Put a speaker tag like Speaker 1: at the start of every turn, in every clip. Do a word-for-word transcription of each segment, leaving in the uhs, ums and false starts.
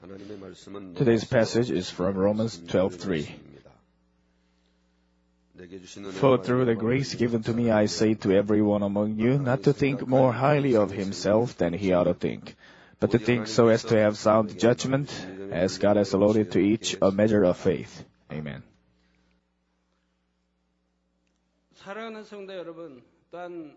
Speaker 1: Today's passage is from Romans twelve three. For through the grace given to me, I say to everyone among you not to think more highly of himself than he ought to think, but to think so as to have sound judgment, as God has allotted to each a measure of faith. Amen.
Speaker 2: 사랑하는 성도 여러분, 또한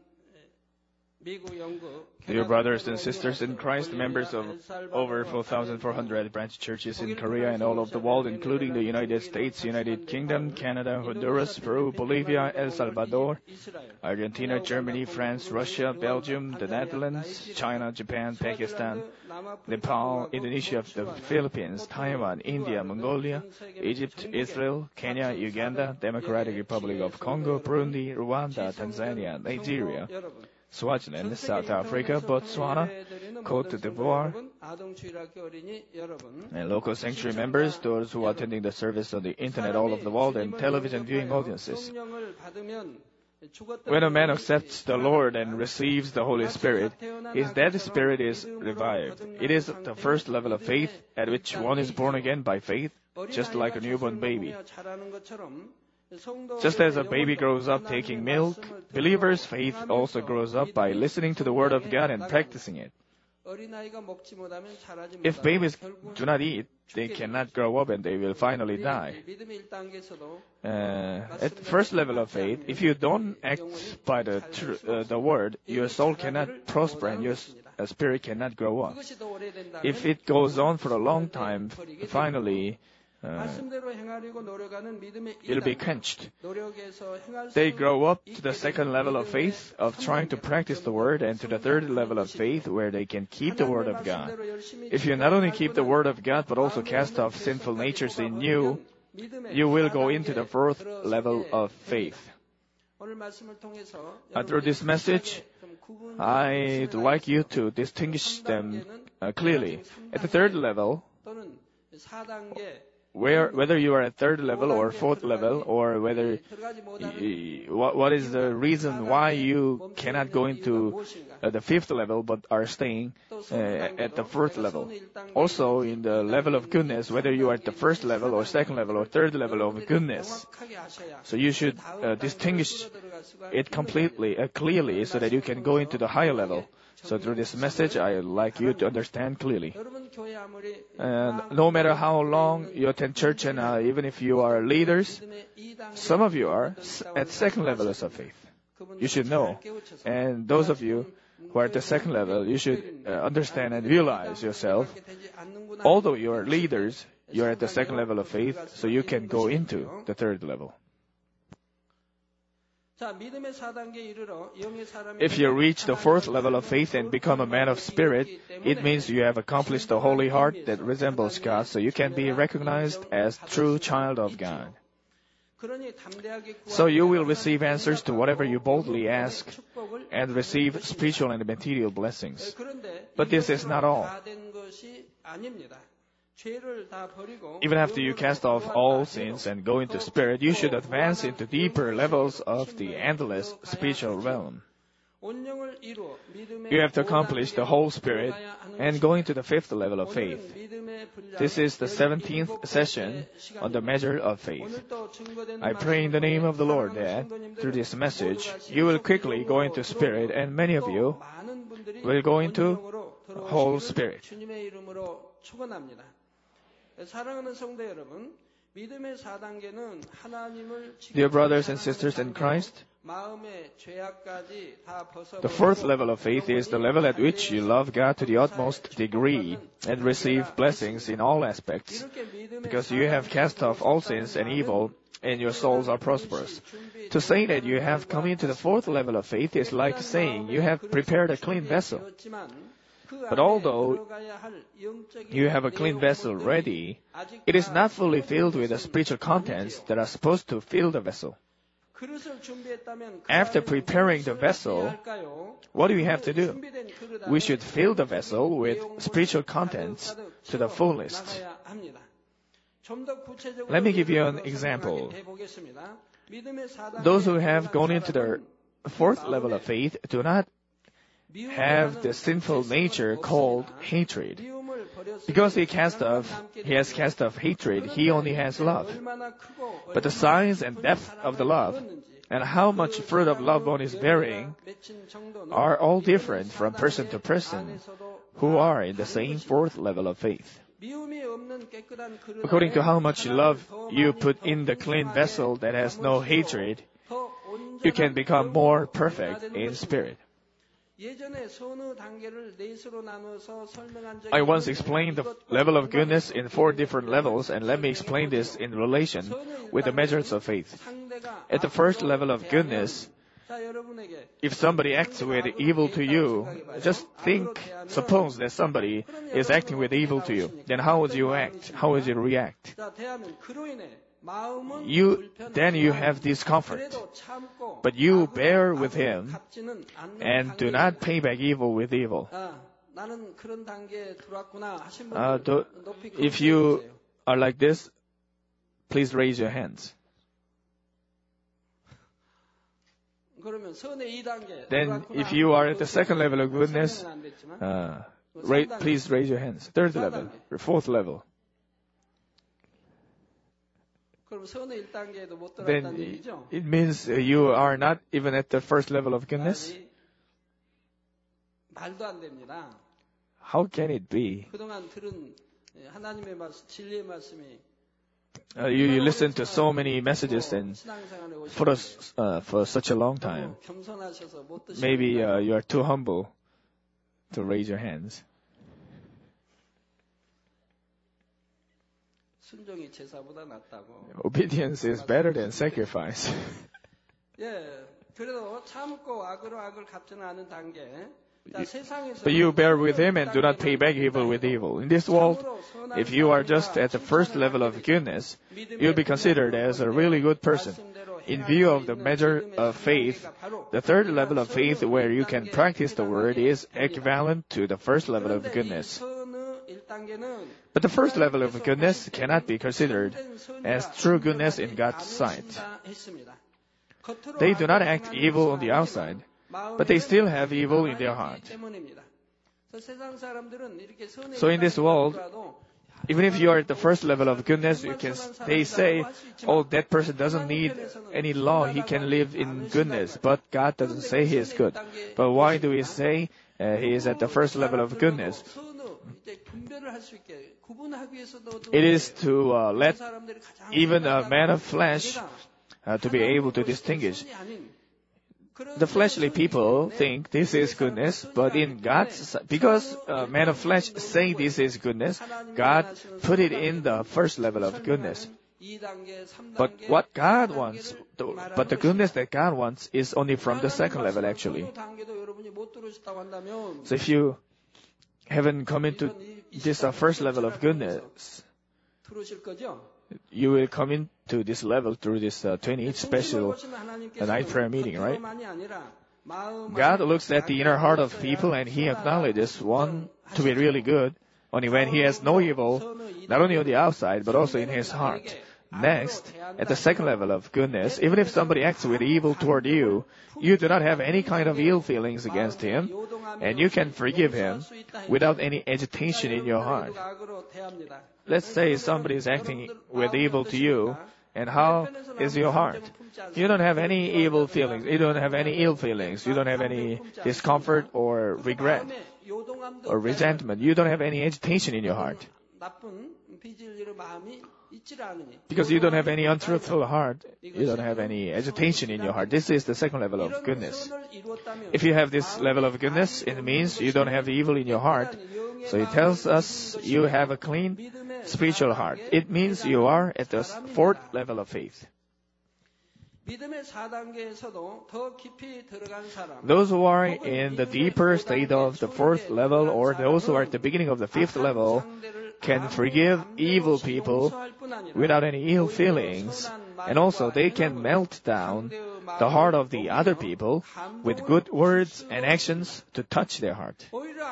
Speaker 1: Dear brothers and sisters in Christ, members of over four thousand four hundred branch churches in Korea and all over the world, including the United States, United Kingdom, Canada, Honduras, Peru, Bolivia, El Salvador, Argentina, Germany, France, Russia, Belgium, the Netherlands, China, Japan, Pakistan, Nepal, Indonesia, the Philippines, Taiwan, India, Mongolia, Egypt, Israel, Kenya, Uganda, Democratic Republic of Congo, Burundi, Rwanda, Tanzania, Nigeria, Swaziland, South Africa, Botswana, Cote d'Ivoire, and local sanctuary members, those who are attending the service on the internet all over the world, and television viewing audiences. When a man accepts the Lord and receives the Holy Spirit, his dead spirit is revived. It is the first level of faith at which one is born again by faith, just like a newborn baby. Just as a baby grows up taking milk, believers' faith also grows up by listening to the Word of God and practicing it. If babies do not eat, they cannot grow up and they will finally die. Uh, at the first level of faith, if you don't act by the tr- uh, the Word, your soul cannot prosper and your uh, spirit cannot grow up. If it goes on for a long time, finally, Uh, it'll be quenched. They grow up to the second level of faith of trying to practice the Word, and to the third level of faith where they can keep the Word of God. If you not only keep the Word of God but also cast off sinful natures in you, you will go into the fourth level of faith. Uh, through this message, I'd like you to distinguish them uh, clearly. At the third level, Where, whether you are at third level or fourth level, or whether y- what, what is the reason why you cannot go into uh, the fifth level but are staying uh, at the fourth level. Also, in the level of goodness, whether you are at the first level or second level or third level of goodness. So you should uh, distinguish it completely, uh, clearly, so that you can go into the higher level. So through this message, I would like you to understand clearly. And no matter how long you attend church, and uh, even if you are leaders, some of you are at second levels of faith. You should know. And those of you who are at the second level, you should uh, understand and realize yourself. Although you are leaders, you are at the second level of faith, so you can go into the third level. If you reach the fourth level of faith and become a man of spirit, it means you have accomplished a holy heart that resembles God, so you can be recognized as true child of God. So you will receive answers to whatever you boldly ask and receive spiritual and material blessings. But this is not all. Even after you cast off all sins and go into spirit, you should advance into deeper levels of the endless spiritual realm. You have to accomplish the whole spirit and go into the fifth level of faith. This is the seventeenth session on the measure of faith. I pray in the name of the Lord that through this message, you will quickly go into spirit, and many of you will go into whole spirit. Dear brothers and sisters in Christ, the fourth level of faith is the level at which you love God to the utmost degree and receive blessings in all aspects, because you have cast off all sins and evil, and your souls are prosperous. To say that you have come into the fourth level of faith is like saying you have prepared a clean vessel. But although you have a clean vessel ready, it is not fully filled with the spiritual contents that are supposed to fill the vessel. After preparing the vessel, what do we have to do? We should fill the vessel with spiritual contents to the fullest. Let me give you an example. Those who have gone into the fourth level of faith do not have the sinful nature called hatred. Because he cast off, he has cast off hatred, he only has love. But the size and depth of the love, and how much fruit of love one is bearing, are all different from person to person who are in the same fourth level of faith. According to how much love you put in the clean vessel that has no hatred, you can become more perfect in spirit. I once explained the level of goodness in four different levels, and let me explain this in relation with the measures of faith. At the first level of goodness, if somebody acts with evil to you, just think, suppose that somebody is acting with evil to you, then how would you act? How would you react? You, then you have discomfort, but you bear with him and do not pay back evil with evil. Uh, do, if you are like this, please raise your hands. Then if you are at the second level of goodness, uh, ra- please raise your hands. Third level, or fourth level. Then it means you are not even at the first level of goodness. How can it be? Uh, you, you listen to so many messages and for us uh, for such a long time. Maybe uh, you are too humble to raise your hands. Obedience is better than sacrifice. But you bear with him and do not pay back evil with evil. In this world, if you are just at the first level of goodness, you'll be considered as a really good person. In view of the measure of faith, the third level of faith where you can practice the word is equivalent to the first level of goodness. But the first level of goodness cannot be considered as true goodness in God's sight. They do not act evil on the outside, but they still have evil in their heart. So in this world, even if you are at the first level of goodness, you can, they say, oh, that person doesn't need any law, he can live in goodness. But God doesn't say he is good. But why do we say uh, he is at the first level of goodness? It is to uh, let even a man of flesh uh, to be able to distinguish. The fleshly people think this is goodness, but in God's, because uh, men of flesh say this is goodness, God put it in the first level of goodness. But what God wants, but the goodness that God wants is only from the second level actually. So if you haven't come into this uh, first level of goodness, you will come into this level through this uh, twenty-eighth special uh, night prayer meeting, right? God looks at the inner heart of people and He acknowledges one to be really good only when he has no evil, not only on the outside but also in his heart. Next, at the second level of goodness, even if somebody acts with evil toward you, you do not have any kind of ill feelings against him, and you can forgive him without any agitation in your heart. Let's say somebody is acting with evil to you, and how is your heart? You don't have any evil feelings. You don't have any ill feelings. You don't have any discomfort or regret or resentment. You don't have any agitation in your heart. Because you don't have any untruthful heart, you don't have any agitation in your heart. This is the second level of goodness. If you have this level of goodness, it means you don't have evil in your heart. So it tells us you have a clean spiritual heart. It means you are at the fourth level of faith. Those who are in the deeper state of the fourth level, or those who are at the beginning of the fifth level, can forgive evil people without any ill feelings, and also they can melt down the heart of the other people with good words and actions to touch their heart.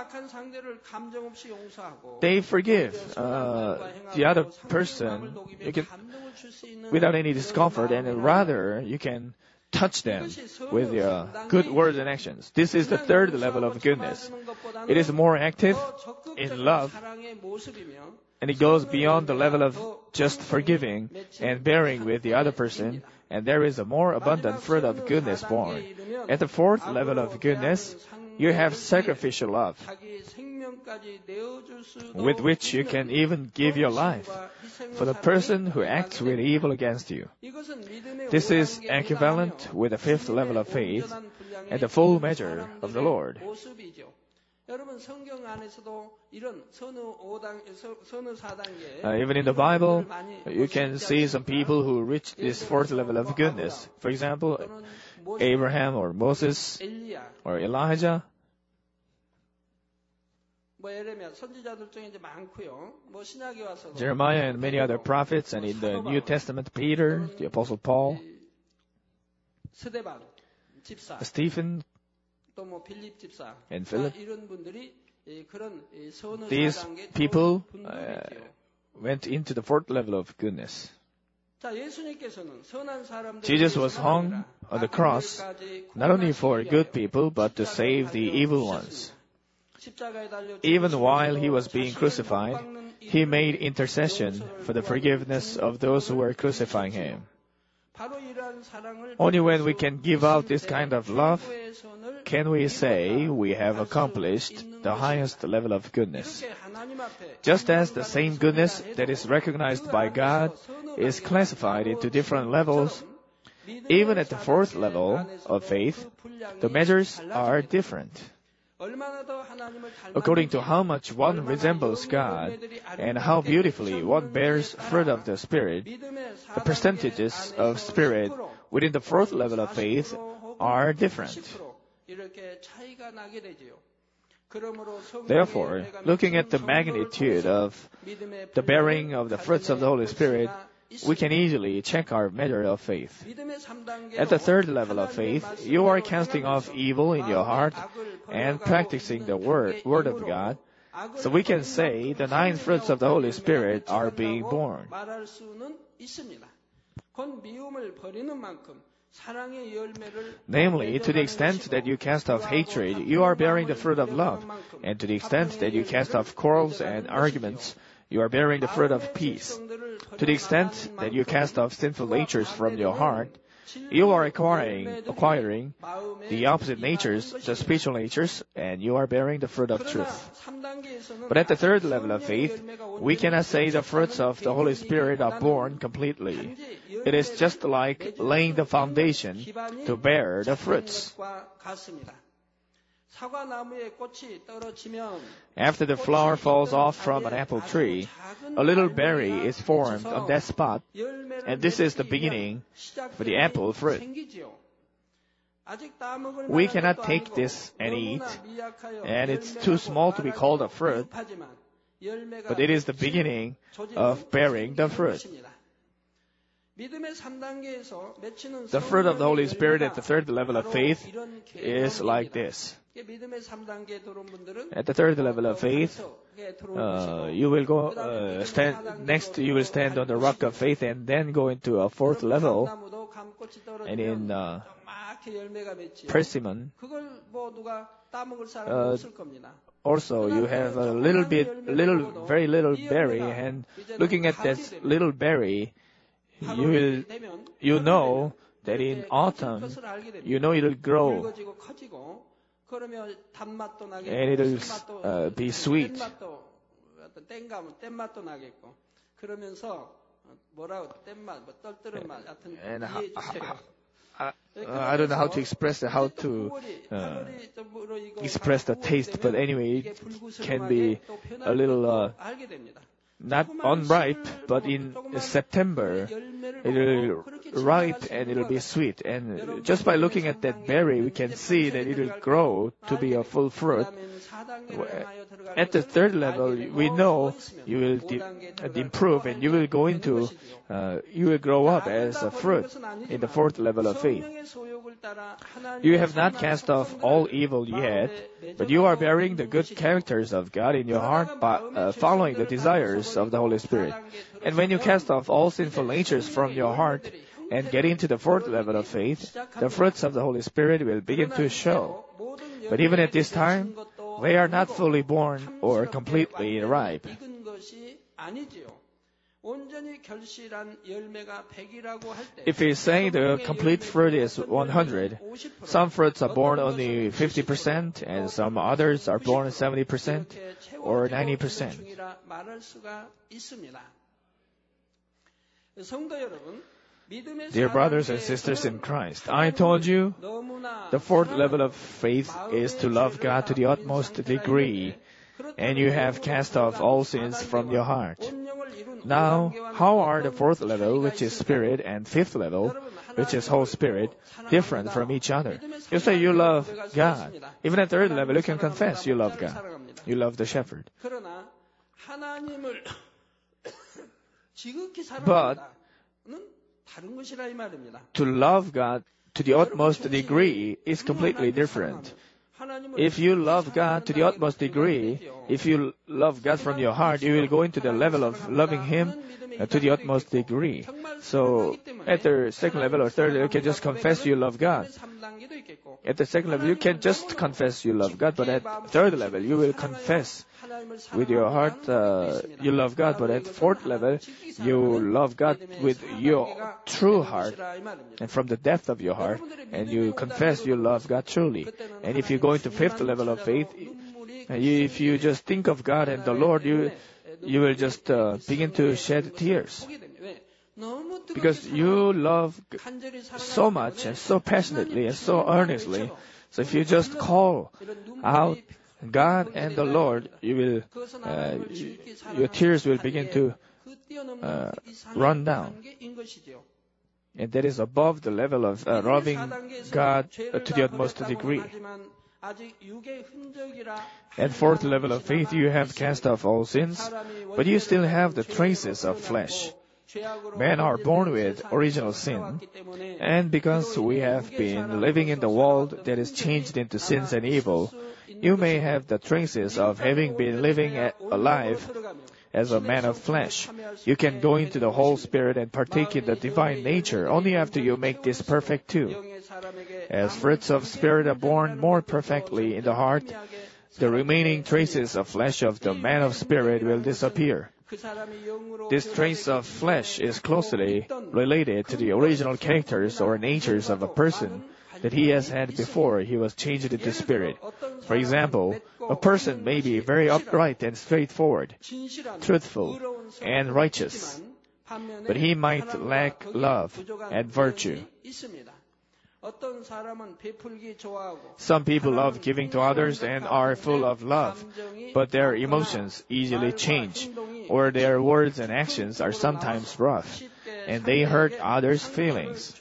Speaker 1: They forgive uh, the other person you can, without any discomfort, and rather you can touch them with your good words and actions. This is the third level of goodness. It is more active in love, and it goes beyond the level of just forgiving and bearing with the other person, and there is a more abundant fruit of goodness born. At the fourth level of goodness, you have sacrificial love, with which you can even give your life for the person who acts with evil against you. This is equivalent with the fifth level of faith and the full measure of the Lord. Uh, even in the Bible, you can see some people who reach this fourth level of goodness. For example, Abraham or Moses or Elijah. Jeremiah and many other prophets, and in the New Testament, Peter, the Apostle Paul, Stephen, and Philip. These people uh, went into the fourth level of goodness. Jesus was hung on the cross not only for good people, but to save the evil ones. Even while he was being crucified, he made intercession for the forgiveness of those who were crucifying him. Only when we can give out this kind of love can we say we have accomplished the highest level of goodness. Just as the same goodness that is recognized by God is classified into different levels, even at the fourth level of faith, the measures are different. According to how much one resembles God and how beautifully one bears fruit of the Spirit, the percentages of Spirit within the fourth level of faith are different. Therefore, looking at the magnitude of the bearing of the fruits of the Holy Spirit, we can easily check our measure of faith. At the third level of faith, you are casting off evil in your heart and practicing the word, word of God, so we can say the nine fruits of the Holy Spirit are being born. Namely, to the extent that you cast off hatred, you are bearing the fruit of love, and to the extent that you cast off quarrels and arguments, you are bearing the fruit of peace. To the extent that you cast off sinful natures from your heart, you are acquiring, acquiring the opposite natures, the spiritual natures, and you are bearing the fruit of truth. But at the third level of faith, we cannot say the fruits of the Holy Spirit are born completely. It is just like laying the foundation to bear the fruits. After the flower falls off from an apple tree, a little berry is formed on that spot, and this is the beginning for the apple fruit. We cannot take this and eat, and it's too small to be called a fruit, but it is the beginning of bearing the fruit. The fruit of the Holy Spirit at the third level of faith is like this. At the third level of faith, uh, you will go uh, stand next. You will stand on the rock of faith, and then go into a fourth level. And in uh, persimmon, uh, also you have a little bit, little, very little berry, and looking at this little berry, you will, you know that in autumn, you know it will grow. And it will uh, be sweet. And uh, I, I don't know how to express it, how to uh, express the taste, but anyway, it can be a little uh, not unripe, but in September it will ripe and it will be sweet. And just by looking at that berry, we can see that it will grow to be a full fruit. At the third level, we know you will de- improve and you will go into, uh, you will grow up as a fruit in the fourth level of faith. You have not cast off all evil yet, but you are bearing the good characters of God in your heart by uh, following the desires of the Holy Spirit. And when you cast off all sinful natures from your heart, and getting to the fourth level of faith, the fruits of the Holy Spirit will begin to show. But even at this time, they are not fully born or completely ripe. If we say the complete fruit is one hundred, some fruits are born only fifty percent and some others are born seventy percent or ninety percent. Dear brothers and sisters in Christ, I told you the fourth level of faith is to love God to the utmost degree, and you have cast off all sins from your heart. Now, how are the fourth level, which is Spirit, and fifth level, which is Holy Spirit, different from each other? You say you love God. Even at third level, you can confess you love God. You love the shepherd. But to love God to the utmost degree is completely different. If you love God to the utmost degree, if you love God from your heart, you will go into the level of loving Him to the utmost degree. So at the second level or third level, you can just confess you love God. At the second level, you can just confess you love God, but at third level, you will confess with your heart uh, you love God, but at fourth level, you love God with your true heart and from the depth of your heart, and you confess you love God truly. And if you go into fifth level of faith, if you just think of God and the Lord, you you will just uh, begin to shed tears. Because you love so much and so passionately and so earnestly. So if you just call out God and the Lord, you will, uh, your tears will begin to uh, run down. And that is above the level of uh, loving God uh, to the utmost degree. At fourth level of faith, you have cast off all sins, but you still have the traces of flesh. Men are born with original sin, and because we have been living in the world that is changed into sins and evil, you may have the traces of having been living alive as a man of flesh. You can go into the whole Spirit and partake in the divine nature only after you make this perfect too. As fruits of Spirit are born more perfectly in the heart, the remaining traces of flesh of the man of Spirit will disappear. This trace of flesh is closely related to the original characters or natures of a person that he has had before he was changed into spirit. For example, a person may be very upright and straightforward, truthful, and righteous, but he might lack love and virtue. Some people love giving to others and are full of love, but their emotions easily change, or their words and actions are sometimes rough, and they hurt others' feelings.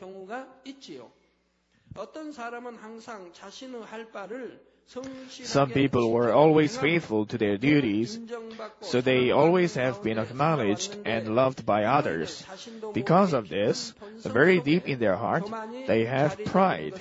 Speaker 1: Some people were always faithful to their duties, so they always have been acknowledged and loved by others. Because of this, very deep in their heart, they have pride.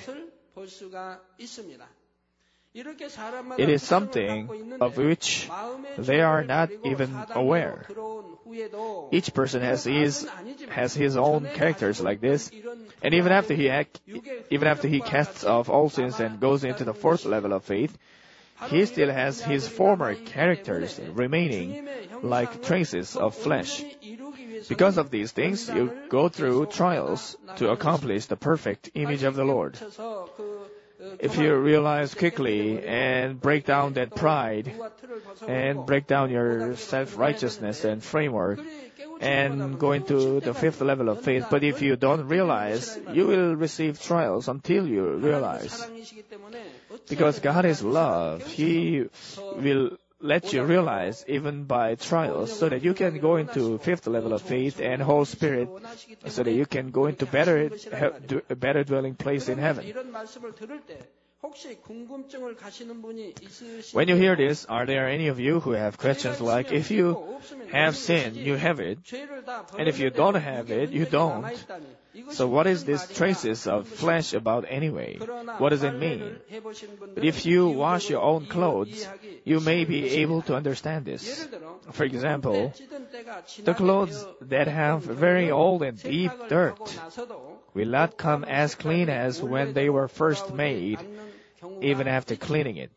Speaker 1: It is something of which they are not even aware. Each person has his has his own characters like this, and even after he act, even after he casts off all sins and goes into the fourth level of faith, he still has his former characters remaining like traces of flesh. Because of these things, you go through trials to accomplish the perfect image of the Lord. If you realize quickly and break down that pride and break down your self-righteousness and framework and go into the fifth level of faith, but if you don't realize, you will receive trials until you realize. Because God is love, He will let you realize even by trials so that you can go into fifth level of faith and Holy Spirit so that you can go into better, better dwelling place in heaven. When you hear this, are there any of you who have questions like, if you have sin, you have it, and if you don't have it, you don't? So what is this traces of flesh about anyway? What does it mean? But if you wash your own clothes, you may be able to understand this. For example, the clothes that have very old and deep dirt will not come as clean as when they were first made, even after cleaning it.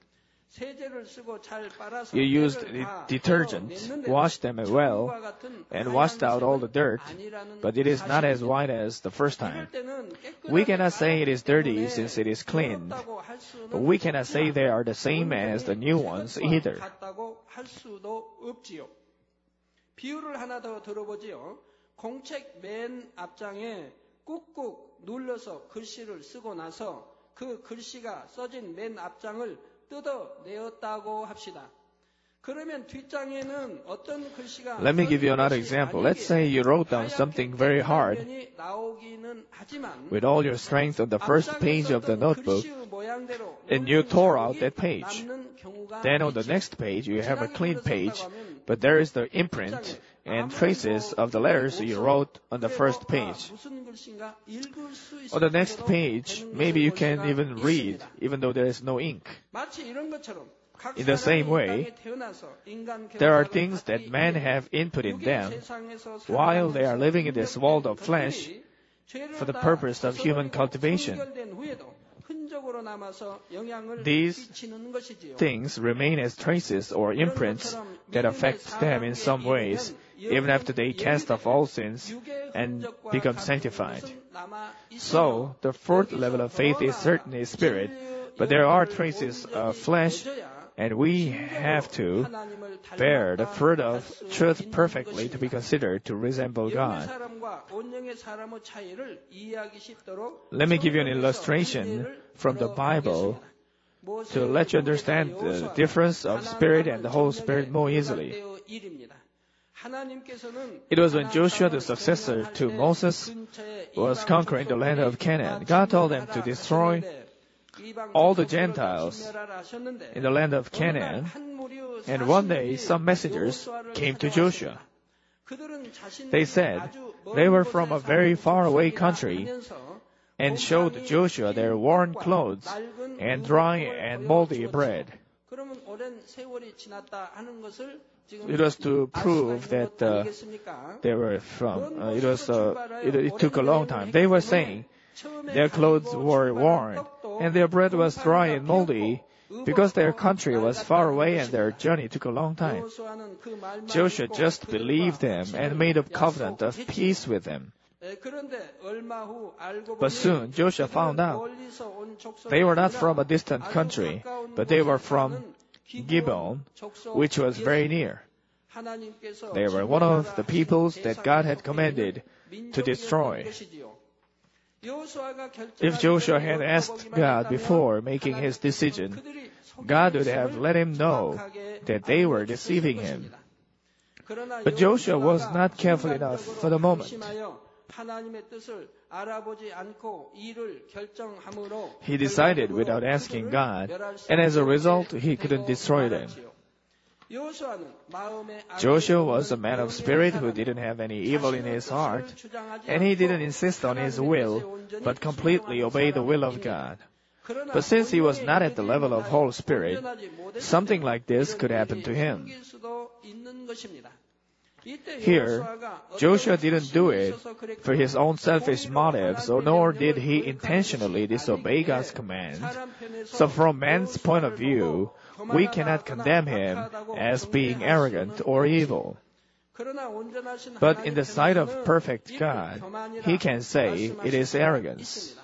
Speaker 1: You used detergent, washed them well, and washed out all the dirt, but it is not as white as the first time. We cannot say it is dirty since it is cleaned, but we cannot say they are the same as the new ones either.
Speaker 2: 비유를 하나 더 들어보지요. 공책 맨 앞장에 꾹꾹 눌러서 글씨를 쓰고 나서 그 글씨가 써진 맨 앞장을 뜯어내었다고 합시다. 그러면 뒷장에는 어떤 글씨가
Speaker 1: Let me give you another example. Let's say you wrote down something very hard with all your strength on the first page of the notebook, and you tore out that page. Then on the next page you have a clean page, but there is the imprint and traces of the letters you wrote on the first page. On the next page, maybe you can't even read, even though there is no ink. In the same way, there are things that men have input in them while they are living in this world of flesh for the purpose of human cultivation. These things remain as traces or imprints that affect them in some ways, even after they cast off all sins and become sanctified. So, the fourth level of faith is certainly spirit, but there are traces of flesh, and we have to bear the fruit of truth perfectly to be considered to resemble God. Let me give you an illustration from the Bible to let you understand the difference of spirit and the Holy Spirit more easily. It was when Joshua, the successor to Moses, was conquering the land of Canaan. God told them to destroy all the Gentiles in the land of Canaan, and one day some messengers came to Joshua. They said they were from a very far away country and showed Joshua their worn clothes and dry and moldy bread. It was to prove that uh, they were from, uh, it was, uh, it, it took a long time. They were saying their clothes were worn and their bread was dry and moldy because their country was far away and their journey took a long time. Joshua just believed them and made a covenant of peace with them. But soon Joshua found out they were not from a distant country, but they were from Gibeon, which was very near. They were one of the peoples that God had commanded to destroy. If Joshua had asked God before making his decision, God would have let him know that they were deceiving him. But Joshua was not careful enough for the moment. He decided without asking God, and as a result, he couldn't destroy them. Joshua was a man of spirit who didn't have any evil in his heart, and he didn't insist on his will, but completely obeyed the will of God. But since he was not at the level of Holy Spirit, something like this could happen to him. Here, Joshua didn't do it for his own selfish motives, or nor did he intentionally disobey God's command. So from man's point of view, we cannot condemn him as being arrogant or evil. But in the sight of perfect God, he can say it is arrogance.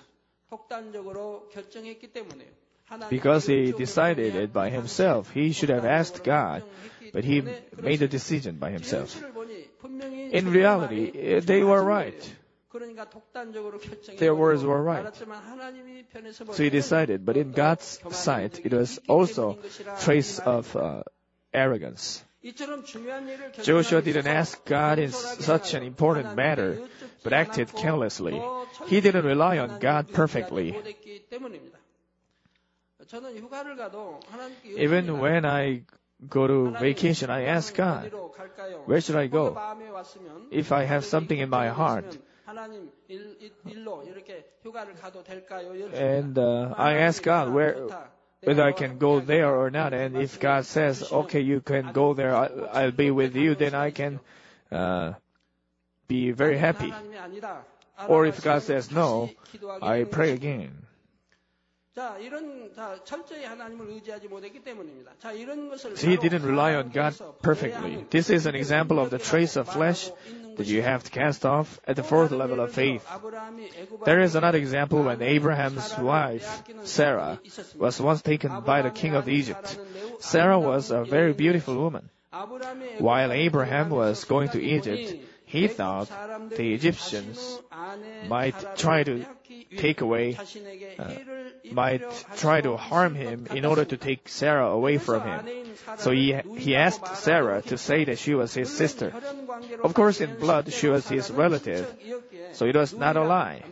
Speaker 1: Because he decided it by himself, he should have asked God, but he made the decision by himself. In reality, they were right. Their words were right. So he decided, but in God's sight, it was also a trace of uh, arrogance. Joshua didn't ask God in such an important matter, but acted carelessly. He didn't rely on God perfectly.
Speaker 2: 저는 휴가를 가도 하나님께
Speaker 1: Even when I go to vacation, I ask God, where should I go? If I have something in my heart,
Speaker 2: 하나님 일, 일로 이렇게 휴가를 가도 될까요?
Speaker 1: and uh, I ask God where, whether I can go there or not, and if God says, okay, you can go there, I, I'll be with you, then I can uh, be very happy. Or if God says no, I pray again.
Speaker 2: 자, 이런 자, 철저히 하나님을 의지하지 못했기 때문입니다. 자, 이런 것을
Speaker 1: So he didn't rely on God perfectly. This is an example of the trace of flesh that you have to cast off at the fourth level of faith. There is another example when Abraham's wife, Sarah, was once taken by the king of Egypt. Sarah was a very beautiful woman. While Abraham was going to Egypt, he thought the Egyptians might try to take away, uh, might try to harm him in order to take Sarah away from him. So he, he asked Sarah to say that she was his sister. Of course, in blood, she was his relative, so it was not a lie.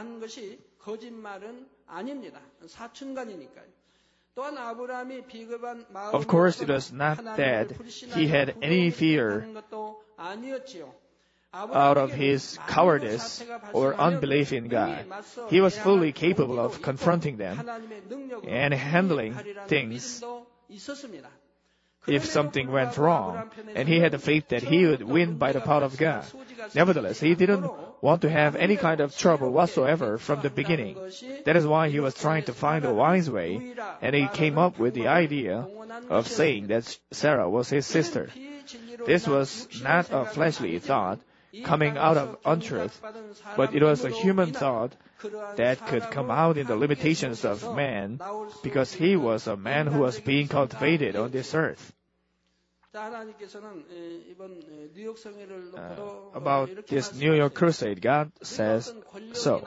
Speaker 1: Of course, it was not that he had any fear out of his cowardice or unbelief in God. He was fully capable of confronting them and handling things if something went wrong, and he had the faith that he would win by the power of God. Nevertheless, he didn't want to have any kind of trouble whatsoever from the beginning. That is why he was trying to find a wise way, and he came up with the idea of saying that Sarah was his sister. This was not a fleshly thought coming out of untruth, but it was a human thought that could come out in the limitations of man, because he was a man who was being cultivated on this earth. Uh, about this New York crusade, God says, so,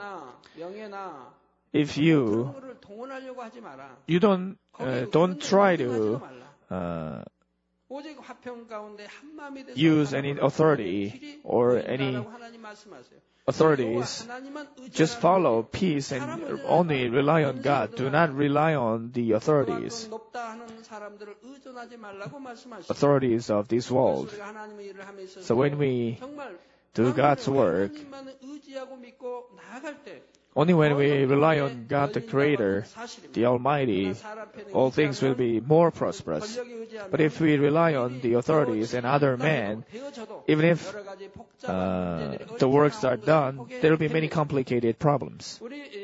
Speaker 1: if you, you don't, uh, don't try to, uh, use any authority or any authorities. Just follow peace and only rely on God. Do not rely on the authorities. Authorities of this world. So when we do God's work, only when we rely on God the Creator, the Almighty, all things will be more prosperous. But if we rely on the authorities and other men, even if uh, the works are done, there will be many complicated problems.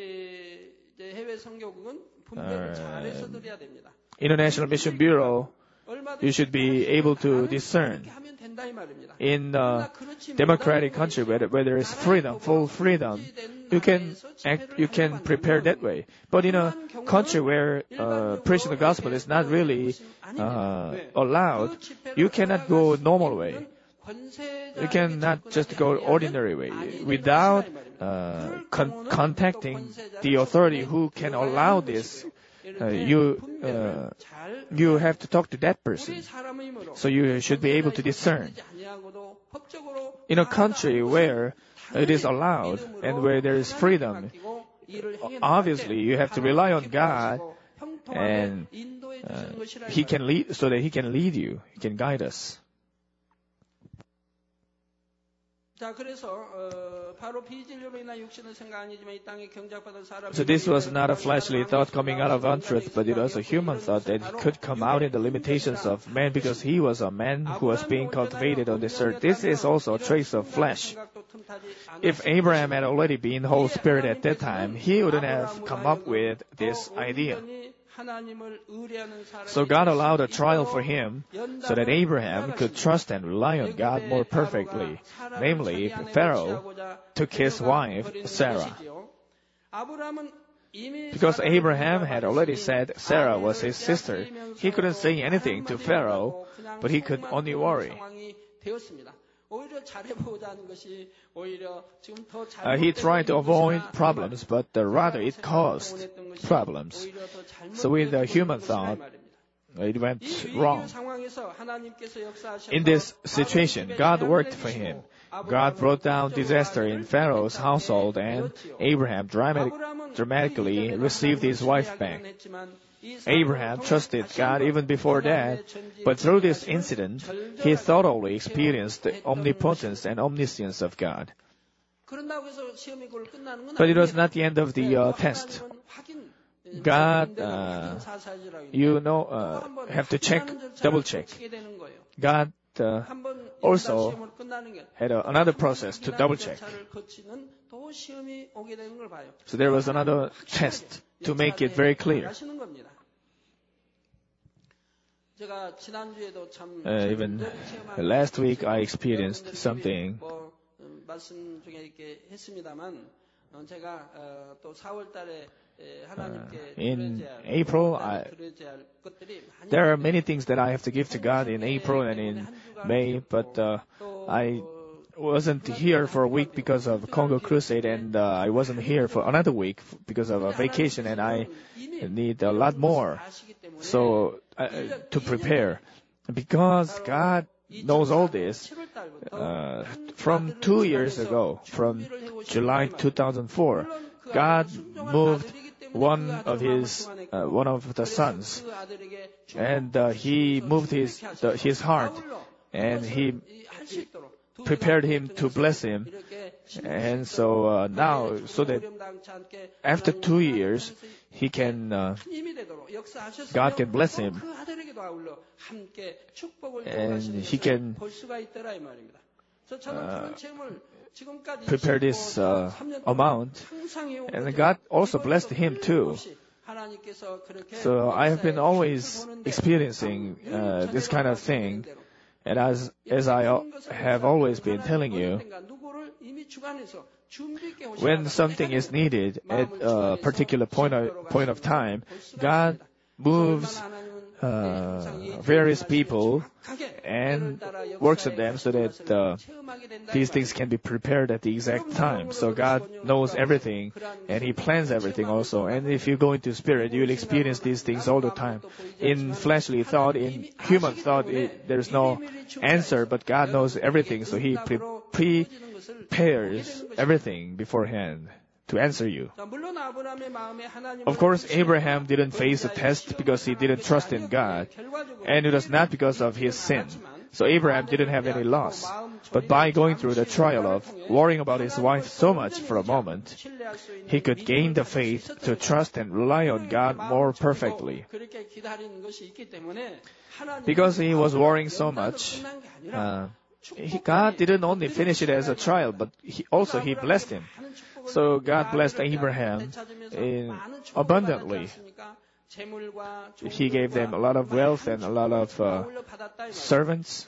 Speaker 1: Uh, International Mission Bureau, you should be able to discern. In a democratic country where, where there is freedom, full freedom, you can act, you can prepare that way. But in a country where uh, preaching the gospel is not really uh, allowed, you cannot go normal way. You cannot just go ordinary way without uh, con- contacting the authority who can allow this. Uh, you uh, you have to talk to that person, so you should be able to discern. In a country where it is allowed and where there is freedom, obviously you have to rely on God, and uh, He can lead, so that He can lead you, He can guide us. So this was not a fleshly thought coming out of untruth, but it was a human thought that could come out in the limitations of man, because he was a man who was being cultivated on this earth. This is also a trace of flesh. If Abraham had already been the Holy Spirit at that time, he wouldn't have come up with this idea. So God allowed a trial for him so that Abraham could trust and rely on God more perfectly. Namely, Pharaoh took his wife, Sarah. Because Abraham had already said Sarah was his sister, he couldn't say anything to Pharaoh, but he could only worry. Uh, he tried to avoid problems, but uh, rather it caused problems. So with the human thought, it went wrong. In this situation, God worked for him. God brought down disaster in Pharaoh's household, and Abraham dramatic, dramatically received his wife back. Abraham trusted God even before that, but through this incident, he thoroughly experienced the omnipotence and omniscience of God. But it was not the end of the uh, test. God, uh, you know, uh, have to check, double check. God uh, also had a, another process to double check. So there was another test to make it very clear. Uh, even last week I experienced something. Uh, in April, I, there are many things that I have to give to God in April and in May, but uh, I wasn't here for a week because of Congo Crusade, and uh, I wasn't here for another week because of a vacation, and I need a lot more so uh, to prepare. Because God knows all this, uh, from two years ago, from July two thousand four, God moved one of his, uh, one of the sons, and uh, he moved his the, his heart, and he prepared him to bless him, and so uh, now, so that after two years, he can, uh, God can bless him, and he can uh, prepare this uh, amount, and God also blessed him too. So I have been always experiencing uh, this kind of thing, and as as I have always been telling you, when something is needed at a particular point of, point of time, God moves uh, various people and works on them so that uh, these things can be prepared at the exact time. So God knows everything, and He plans everything also. And if you go into spirit, you will experience these things all the time. In fleshly thought, in human thought, it, there's no answer, but God knows everything, so He pre- prepares everything beforehand to answer you. Of course, Abraham didn't face a test because he didn't trust in God, and it was not because of his sin. So Abraham didn't have any loss. But by going through the trial of worrying about his wife so much for a moment, he could gain the faith to trust and rely on God more perfectly. Because he was worrying so much, uh, he, God didn't only finish it as a trial, but he, also He blessed him. So God blessed Abraham in abundantly. He gave them a lot of wealth and a lot of uh, servants.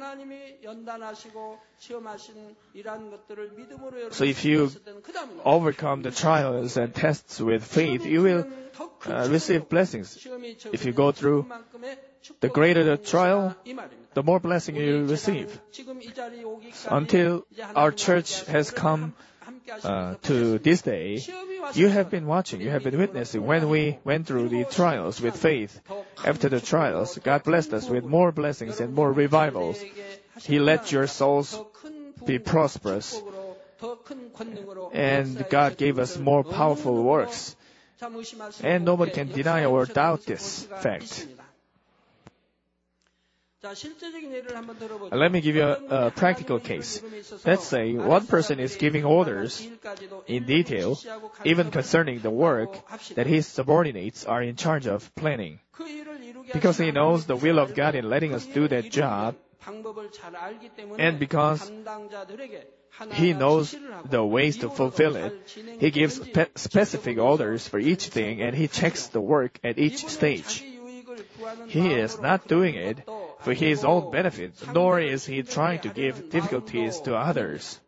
Speaker 1: So if you overcome the trials and tests with faith, you will uh, receive blessings. If you go through, the greater the trial, the more blessing you receive. Until our church has come Uh, to this day, you have been watching, you have been witnessing when we went through the trials with faith. After the trials, God blessed us with more blessings and more revivals. He let your souls be prosperous, and God gave us more powerful works. And nobody can deny or doubt this fact. Let me give you a, a practical case. Let's say one person is giving orders in detail, even concerning the work that his subordinates are in charge of planning. Because he knows the will of God in letting us do that job, and because he knows the ways to fulfill it, he gives spe- specific orders for each thing, and he checks the work at each stage. He is not doing it for his own benefit, nor is he trying to give difficulties to others.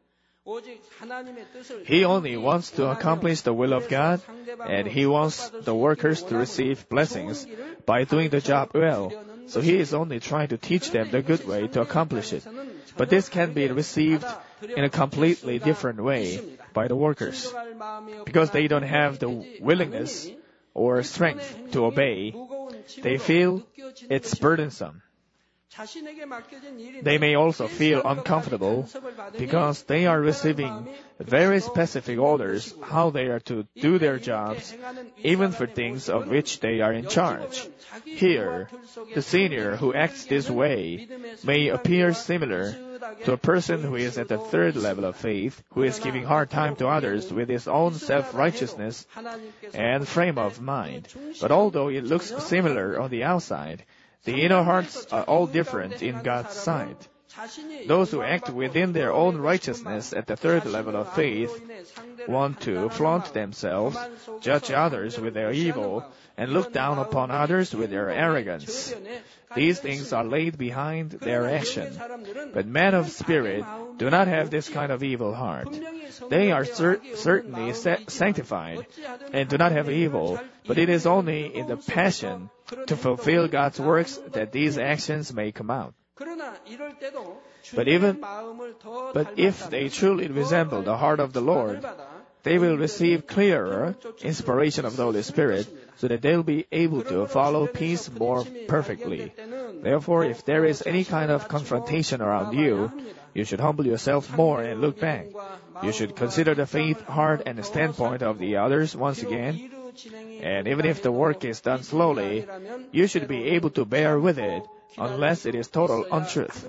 Speaker 1: He only wants to accomplish the will of God, and he wants the workers to receive blessings by doing the job well. So he is only trying to teach them the good way to accomplish it. But this can be received in a completely different way by the workers, because they don't have the willingness or strength to obey. They feel it's burdensome. They may also feel uncomfortable because they are receiving very specific orders how they are to do their jobs, even for things of which they are in charge. Here, the senior who acts this way may appear similar to a person who is at the third level of faith, who is giving hard time to others with his own self-righteousness and frame of mind. But although it looks similar on the outside, the inner hearts are all different in God's sight. Those who act within their own righteousness at the third level of faith want to flaunt themselves, judge others with their evil, and look down upon others with their arrogance. These things are laid behind their action. But men of spirit do not have this kind of evil heart. They are cer- certainly sa- sanctified and do not have evil, but it is only in the passion to fulfill God's works that these actions may come out. But even, but if they truly resemble the heart of the Lord, they will receive clearer inspiration of the Holy Spirit, so that they'll be able to follow peace more perfectly. Therefore, if there is any kind of confrontation around you, you should humble yourself more and look back. You should consider the faith, heart, and the standpoint of the others once again. And even if the work is done slowly, you should be able to bear with it, unless it is total untruth.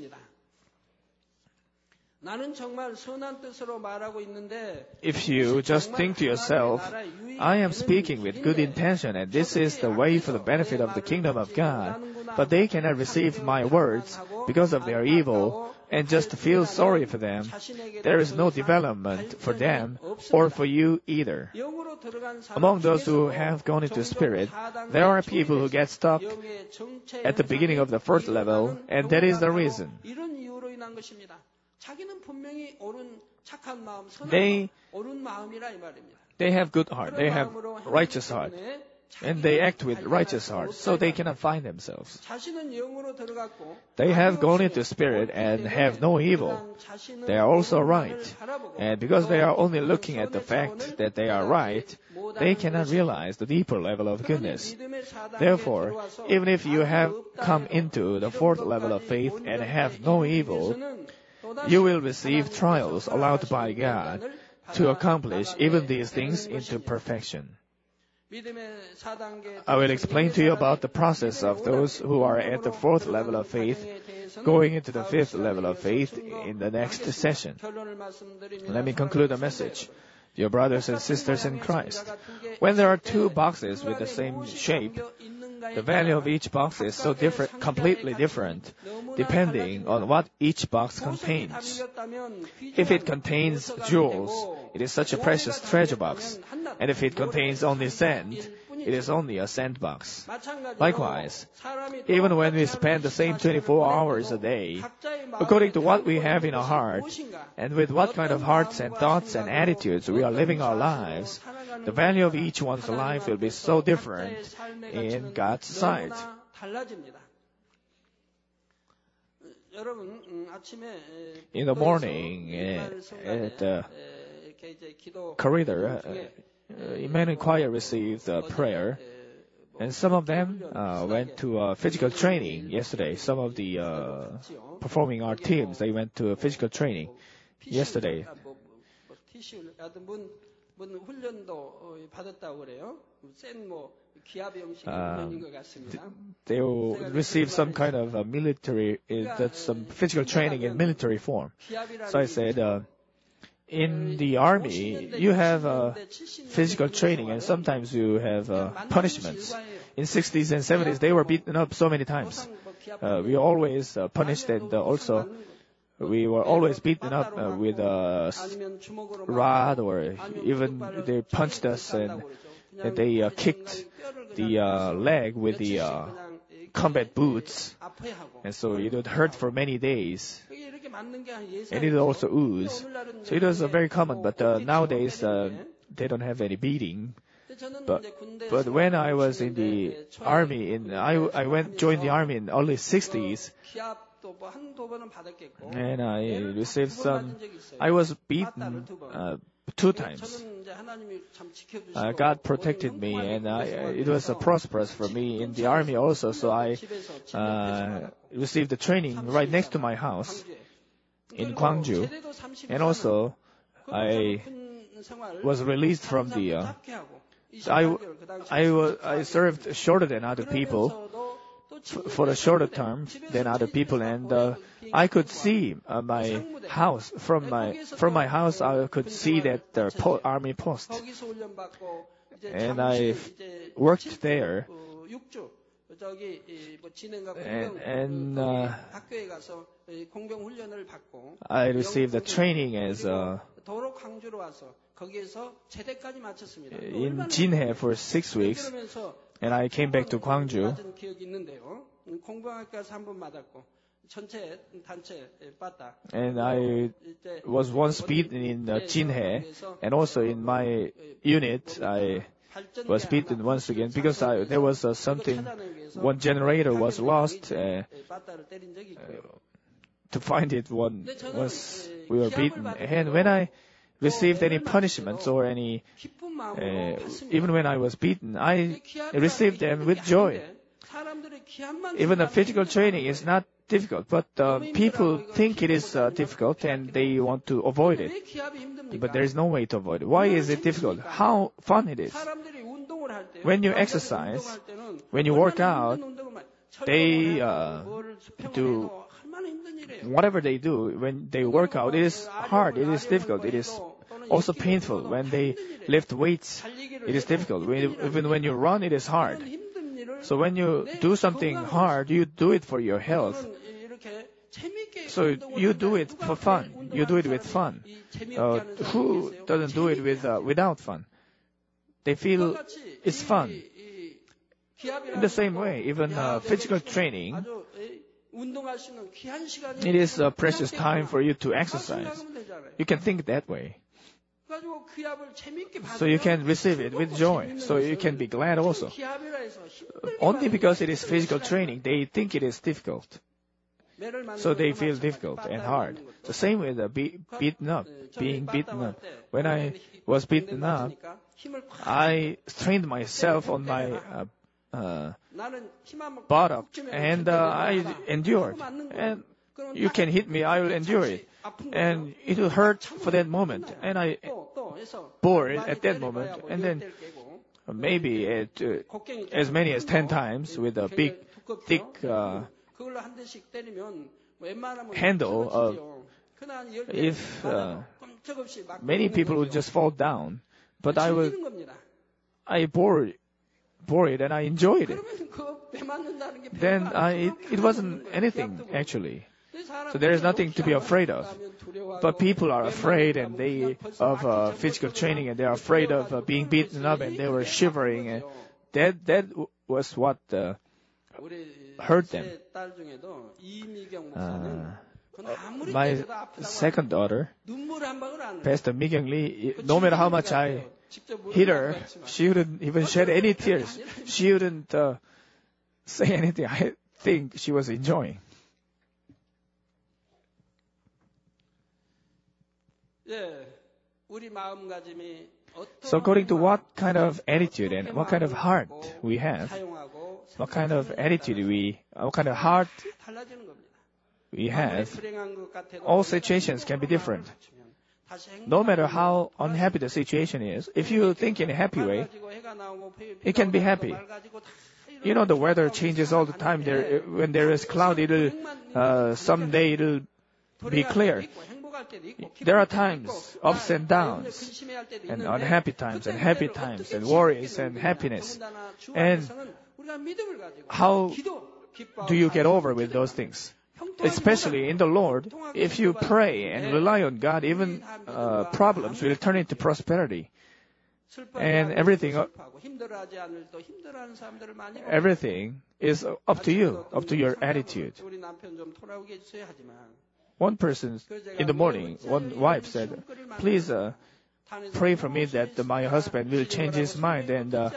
Speaker 1: If you just think to yourself, I am speaking with good intention and this is the way for the benefit of the kingdom of God, but they cannot receive my words because of their evil and just feel sorry for them, there is no development for them or for you either. Among those who have gone into spirit, there are people who get stuck at the beginning of the first level, and that is the reason. They, they have good heart, they have righteous heart, and they act with righteous heart, so they cannot find themselves. They have gone into spirit and have no evil. They are also right, and because they are only looking at the fact that they are right, they cannot realize the deeper level of goodness. Therefore, even if you have come into the fourth level of faith and have no evil, you will receive trials allowed by God to accomplish even these things into perfection. I will explain to you about the process of those who are at the fourth level of faith going into the fifth level of faith in the next session. Let me conclude the message. Dear brothers and sisters in Christ, when there are two boxes with the same shape, the value of each box is so different, completely different, depending on what each box contains. If it contains jewels, it is such a precious treasure box, and if it contains only sand, it is only a sandbox. Likewise, even when we spend the same twenty-four hours a day, according to what we have in our heart, and with what kind of hearts and thoughts and attitudes we are living our lives, the value of each one's life will be so different in God's sight. In the morning, uh, at the corridor, uh, uh, many choir received uh, prayer, and some of them uh, went to uh, physical training yesterday. Some of the uh, performing art teams, they went to physical training yesterday. Um, they will receive some kind of a military, uh, that's some physical training in military form. So I said, uh, in the army, you have uh, physical training and sometimes you have uh, punishments. In sixties and seventies, they were beaten up so many times. Uh, we always uh, punished and uh, also we were always beaten up uh, with a rod, or even they punched us and, and they uh, kicked the uh, leg with the uh, combat boots, and so it would hurt for many days, and it would also ooze. So it was uh, very common, but uh, nowadays uh, they don't have any beating. But but when I was in the army, in I I went joined the army in early sixties. And I received some, I was beaten uh, two times. uh, God protected me, and I, it was uh, prosperous for me in the army also. So I uh, received the training right next to my house in Gwangju, and also I was released from the. Uh, I I was I served shorter than other people. For a shorter term than other people, and uh, I could see uh, my house from my from my house. I could see that the po- army post, and I worked there. And, and uh, I received the training as uh, in Jinhae for six weeks. And I came back to Gwangju. And I was once beaten in uh, Jinhae, and also in my unit I was beaten once again because I, there was uh, something, one generator was lost. Uh, uh, to find it one, once we were beaten. And when I received any punishments or any, uh, even when I was beaten, I received them with joy. Even the physical training is not difficult, but uh, people think it is uh, difficult and they want to avoid it. But there is no way to avoid it. Why is it difficult? How fun it is. When you exercise, when you work out, they uh, do whatever they do. When they work out, it is hard, it is difficult, it is also painful. When they lift weights, it is difficult. When, even when you run, it is hard. So when you do something hard, you do it for your health. So you do it for fun. You do it with fun. Uh, who doesn't do it with uh, without fun? They feel it's fun. In the same way, even uh, physical training, it is a precious time for you to exercise. You can think that way. So you can receive it with joy. So you can be glad also. Only because it is physical training, they think it is difficult. So they feel difficult and hard. The same with the be- beaten up, being beaten up. When I was beaten up, I trained myself on my uh, uh, bottom, and uh, I endured. And you can hit me, I will endure it. And it will hurt for that moment. And I bore it at that moment. And then maybe at, uh, as many as ten times with a big, thick uh, handle. Of, if uh, many people would just fall down, but I would, I bore, bore it and I enjoyed it. Then I, it, it wasn't anything actually. So there is nothing to be afraid of. But people are afraid and they of uh, physical training, and they are afraid of uh, being beaten up, and they were shivering. And that that was what uh, hurt them. Uh, my second daughter, Pastor Mi Kyung Lee, no matter how much I hit her, she wouldn't even shed any tears. She wouldn't uh, say anything. I think she was enjoying. So according to what kind of attitude and what kind of heart we have, what kind of attitude we, what kind of heart we have, all situations can be different. No matter how unhappy the situation is, if you think in a happy way, it can be happy. You know, the weather changes all the time. There, when there is cloud, it'll, uh, someday it'll be clear. There are times, ups and downs, and unhappy times, and happy times, and worries, and happiness. And how do you get over with those things? Especially in the Lord, if you pray and rely on God, even uh, problems will turn into prosperity. And everything, everything is up to you, up to your attitude. One person in the morning, one wife said, please uh, pray for me that uh, my husband will change his mind. And uh,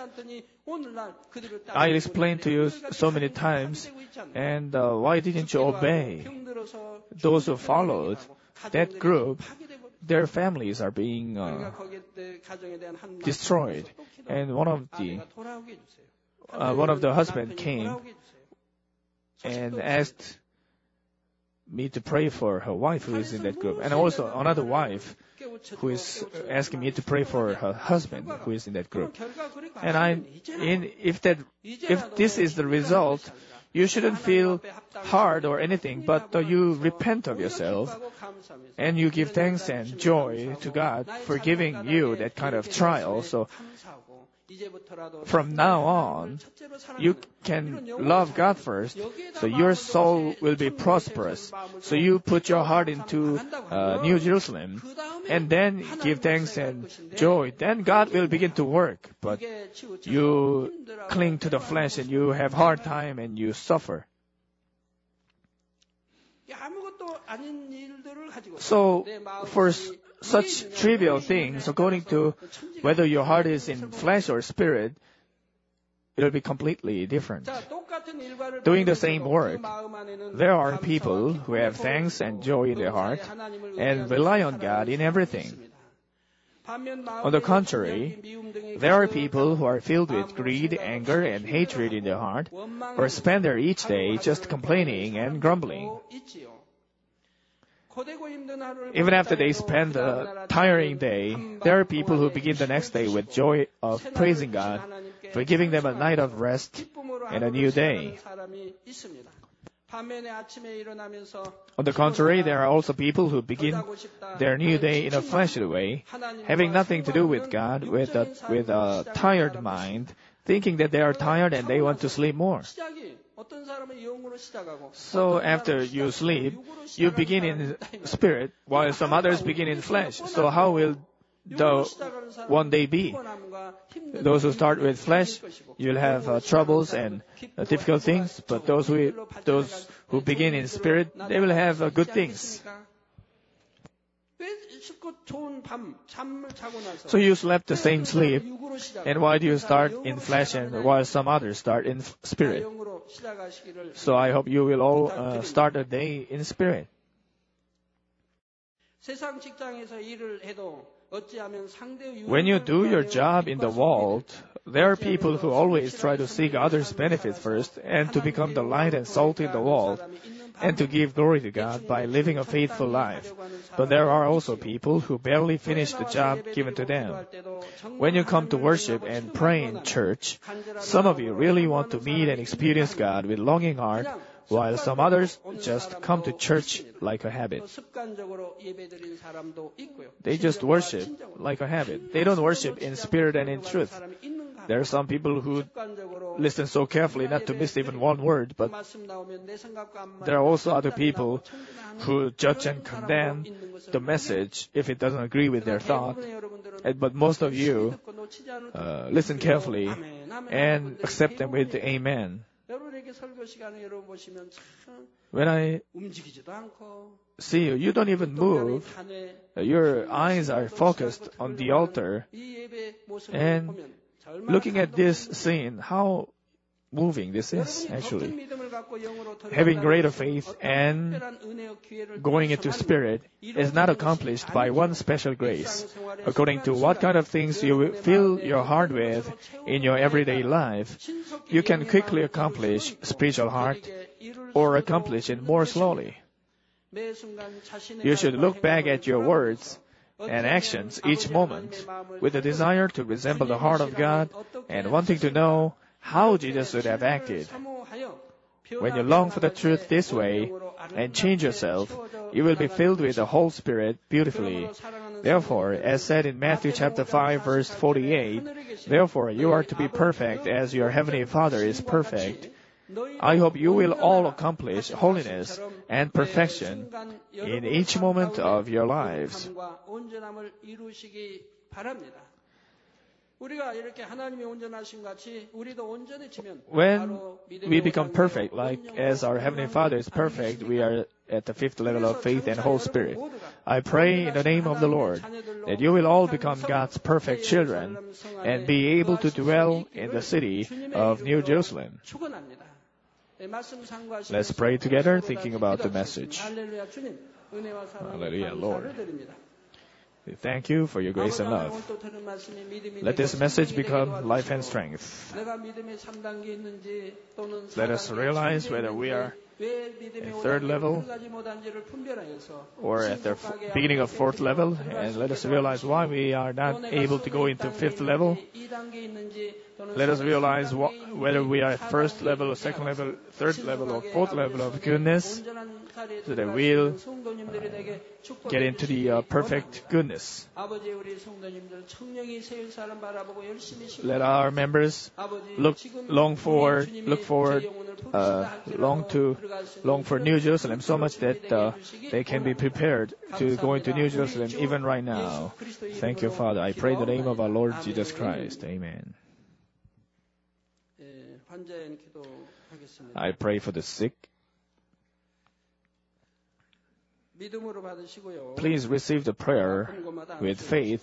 Speaker 1: I explained to you so many times, and uh, why didn't you obey? Those who followed that group, their families are being uh, destroyed. And one of the uh, one of the husband came and asked me to pray for her wife who is in that group, and also another wife who is asking me to pray for her husband who is in that group. And I, in, if that, if this is the result, you shouldn't feel hard or anything, but uh, you repent of yourself and you give thanks and joy to God for giving you that kind of trial. So from now on, you can love God first, so your soul will be prosperous. So you put your heart into uh, New Jerusalem, and then give thanks and joy. Then God will begin to work. But you cling to the flesh, and you have hard time, and you suffer. So, for such trivial things, according to whether your heart is in flesh or spirit, it will be completely different. Doing the same work, there are people who have thanks and joy in their heart and rely on God in everything. On the contrary, there are people who are filled with greed, anger, and hatred in their heart, or spend their each day just complaining and grumbling. Even after they spend a tiring day, there are people who begin the next day with joy of praising God for giving them a night of rest and a new day. On the contrary, there are also people who begin their new day in a fleshly way, having nothing to do with God, with a, with a tired mind, thinking that they are tired and they want to sleep more. So after you sleep, you begin in spirit, while some others begin in flesh. So how will the one day be? Those who start with flesh, you'll have uh, troubles and uh, difficult things, but those who those who begin in spirit, they will have uh, good things. So you slept the same sleep, and why do you start in flesh and while some others start in spirit? So I hope you will all uh, start a day in spirit. When you do your job in the world, there are people who always try to seek others' benefit first and to become the light and salt in the world and to give glory to God by living a faithful life. But there are also people who barely finish the job given to them. When you come to worship and pray in church, some of you really want to meet and experience God with longing heart, while some others just come to church like a habit. They just worship like a habit. They don't worship in spirit and in truth. There are some people who listen so carefully not to miss even one word, but there are also other people who judge and condemn the message if it doesn't agree with their thought. But most of you uh, listen carefully and accept them with the amen. When I see you, you don't even move. Your eyes are focused on the altar. And looking at this scene, how moving this is, actually. Having greater faith and going into spirit is not accomplished by one special grace. According to what kind of things you fill your heart with in your everyday life, you can quickly accomplish spiritual heart or accomplish it more slowly. You should look back at your words and actions each moment with a desire to resemble the heart of God and wanting to know how Jesus would have acted. When you long for the truth this way and change yourself, you will be filled with the Holy Spirit beautifully. Therefore, as said in Matthew chapter five verse forty-eight, therefore you are to be perfect as your heavenly Father is perfect. I hope you will all accomplish holiness and perfection in each moment of your lives. When we become perfect, like as our Heavenly Father is perfect, we are at the fifth level of faith and Holy Spirit. I pray in the name of the Lord that you will all become God's perfect children and be able to dwell in the city of New Jerusalem. Let's pray together, thinking about the message. Hallelujah, Lord. We thank you for your grace and love. Let this message become life and strength. Let us realize whether we are at third level or at the beginning of fourth level, and let us realize why we are not able to go into fifth level. Let us realize wh- whether we are at first level or second level, third level or fourth level of goodness, so that we'll uh, get into the uh, perfect goodness. Let our members look long forward, look forward, uh, long to, long for New Jerusalem so much that uh, they can be prepared to go into New Jerusalem even right now. Thank you, Father. I pray in the name of our Lord Jesus Christ. Amen. I pray for the sick. Please receive the prayer with faith.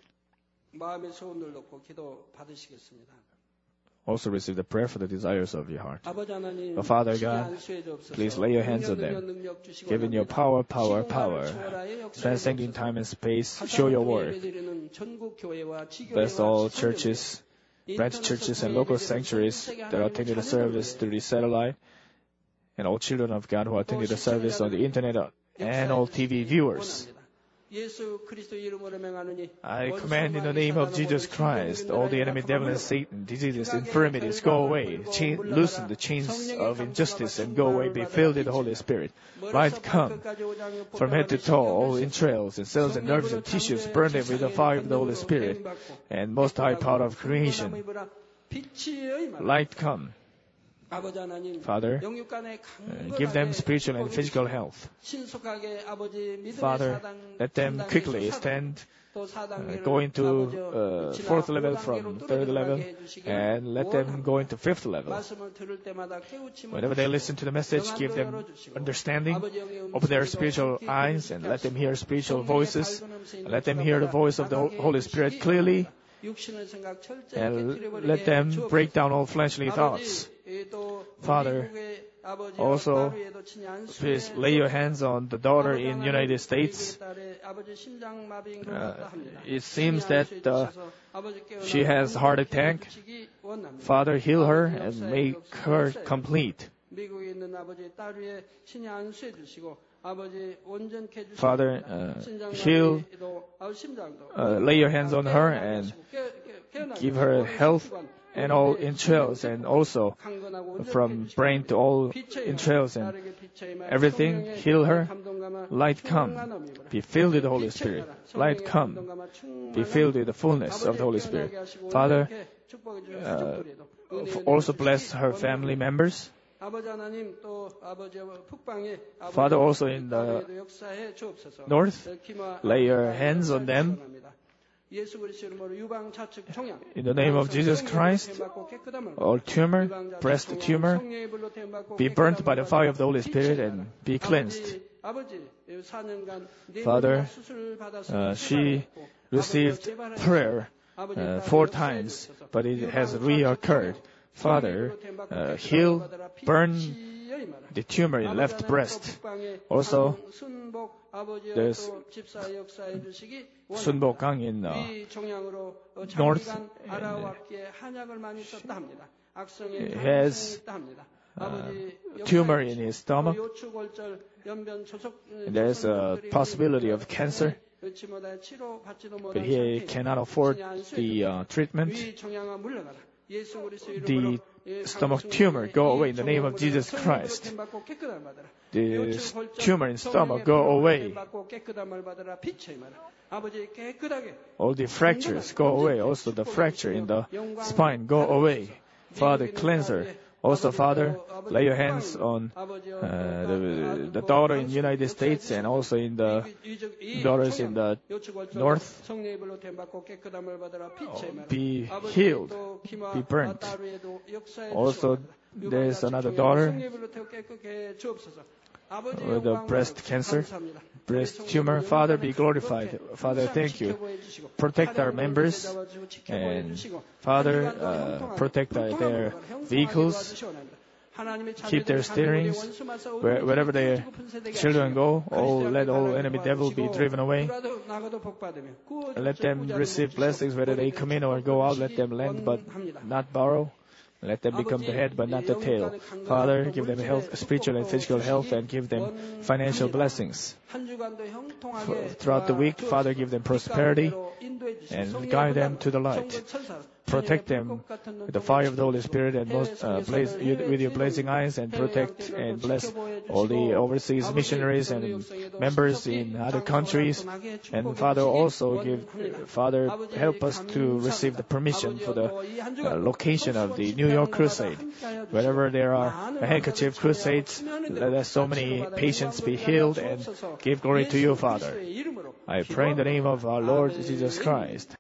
Speaker 1: Also receive the prayer for the desires of your heart. Oh, Father God, please lay your hands on them. Give in your power, power, power. Transcending time and space, show your work. Bless all churches, branch churches and local sanctuaries that are attending the service through the satellite, and all children of God who are attending the service on the internet and all T V viewers. I command in the name of Jesus Christ, all the enemy, devil and Satan, diseases, infirmities, go away. Chain, loosen the chains of injustice and go away. Be filled with the Holy Spirit. Light come from head to toe, all entrails and cells and nerves and tissues, burn them with the fire of the Holy Spirit and most high power of creation. Light come. Father, uh, give them spiritual and physical health. Father, let them quickly stand, uh, go into uh, fourth level from third level, and let them go into fifth level. Whenever they listen to the message, give them understanding, open their spiritual eyes, and let them hear spiritual voices, and let them hear the voice of the Holy Spirit clearly, and let them break down all fleshly thoughts. Father, also, please lay your hands on the daughter in the United States. Uh, it seems that uh, she has heart attack. Father, heal her and make her complete. Father, uh, heal, uh, lay your hands on her and give her health and all entrails, and also from brain to all entrails and everything, heal her. Light come, be filled with the Holy Spirit. Light come, be filled with the fullness of the Holy Spirit. Father, uh, also bless her family members. Father, also in the north, lay your hands on them. In the name of Jesus Christ, all tumor, breast tumor, be burnt by the fire of the Holy Spirit and be cleansed. Father, uh, she received prayer uh, four times, but it has reoccurred. Father, uh, heal, burn the tumor in left breast. Also, there's Sunbok Gang in uh, north. Uh, has uh, tumor in his stomach. There's a possibility of cancer, but he cannot afford the uh, treatment. The stomach tumor, go away in the name of Jesus Christ. The tumor in stomach, go away. All the fractures, go away. Also the fracture in the spine, go away. Father, cleanse her. Also, Father, lay your hands on uh, the, the daughter in the United States and also in the daughters in the north. Oh, be healed, be burnt. Also, there is another daughter with a breast cancer, breast tumor. Father, be glorified. Father, thank you. Protect our members, and Father, uh, protect our, their vehicles. keep their steerings. Where, wherever their children go, all, let all enemy devil be driven away. Let them receive blessings, whether they come in or go out. Let them lend but not borrow. Let them become the head but not the tail. Father, give them health, spiritual and physical health, and give them financial blessings. For, throughout the week, Father, give them prosperity and guide them to the light. Protect them with the fire of the Holy Spirit and most, uh, blaze, with your blazing eyes, and protect and bless all the overseas missionaries and members in other countries. And Father, also give, Father, help us to receive the permission for the uh, location of the New York crusade. Wherever there are handkerchief crusades, let so many patients be healed, and give glory to you, Father. I pray in the name of our Lord Jesus Christ.